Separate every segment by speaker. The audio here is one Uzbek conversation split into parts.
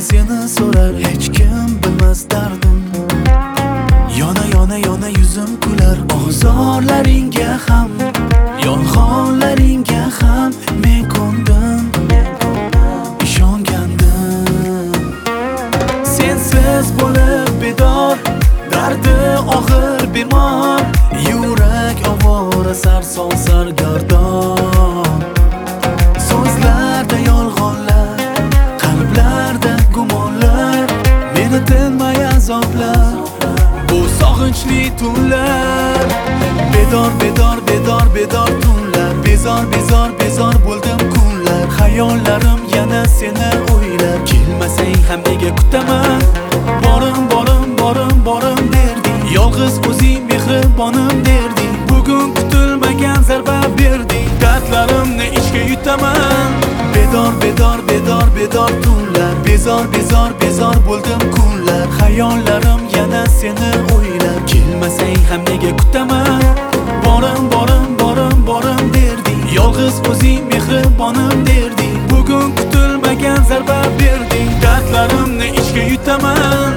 Speaker 1: seni so'rar, hech kim bilmas dardim. Yona yona yona yuzim kular, ozorlaringga ham, yolg'onlaringga ham men ko'ndim, ishongandim. Sensiz bo'lib bedor, dardi og'ir bemor, yurak ovora sarson sargardon. So'zlarda yolg'onlar, qalblarda gumonlar, meni tinmay azoblar, bu sog'inchli tunlar. Bedor bedor bedor bedor tunlar, bezor bezor bezor bo'ldim kunlar. Xayollarim yana seni o'ylab, kelmasang ham nega kutaman. Borim borim borim borim derding, yolg'iz o'zing mehribonim derding. Bugun kutilmagan zarba berding, dardlarimni ichga yutaman. Bedor bedor bedor bedor tunlar, bezor bezor bezor bo'ldim kunlar. Xayollarim yana seni o'ylab, kelmasang ham nega kutaman. Borim borim borim borim derding, yolg'iz o'zing mehribonim derding. Bugun kutilmagan zarba berding, dardlarimni ichga yutaman.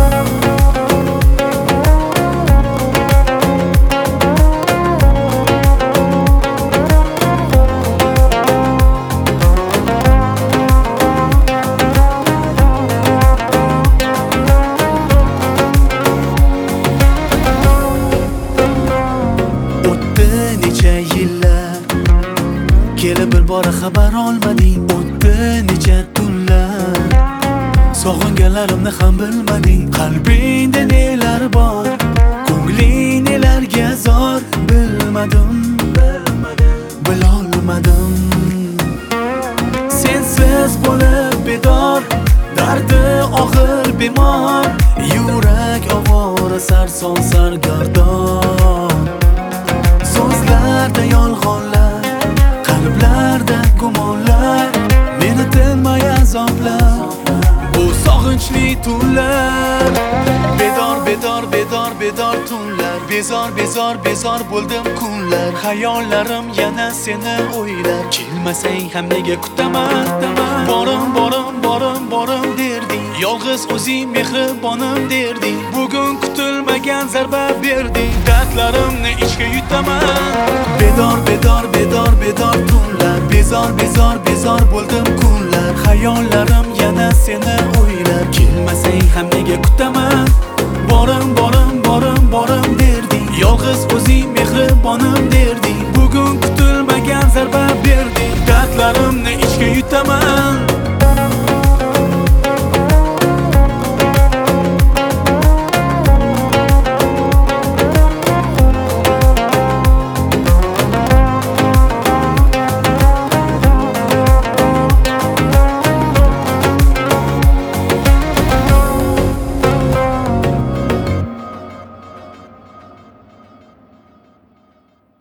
Speaker 1: Kelib bir bora xabar olmading, o'tdi necha tunlar. Sog'inganlarimni ham bilmading, qalbingda nelar bor, ko'ngling nelarga zor. Bilmadim, bilolmadim. Sensiz bo'lib bedor, dardi og'ir bemor, yurak ovora sarson sargardon. So'zlarda yolg'onlar, qalblarda gumonlar, meni tinmay azoblar, bu sog'inchli tunlar. Bedor bedor bedor bedor tunlar, bezor bezor bezor bo'ldim kunlar. Xayollarim yana seni o'ylab, kelmasang ham nega kutaman. Borim borim borim borim derding, yolg'iz o'zing mehribonim derding. Bugun kutilmagan zarba berding, dardlarimni ichga yutaman. Bedor bedor bedor bedor tunlar, bezor bezor bezor bo'ldim kunlar. Xayollarim yana seni o'ylab, kelmasang ham nega kutaman. Borim borim borim borim derding, yolg'iz o'zing mehribonim derding. Bugun kutilmagan zarba berding, dardlarimni ichga yutaman.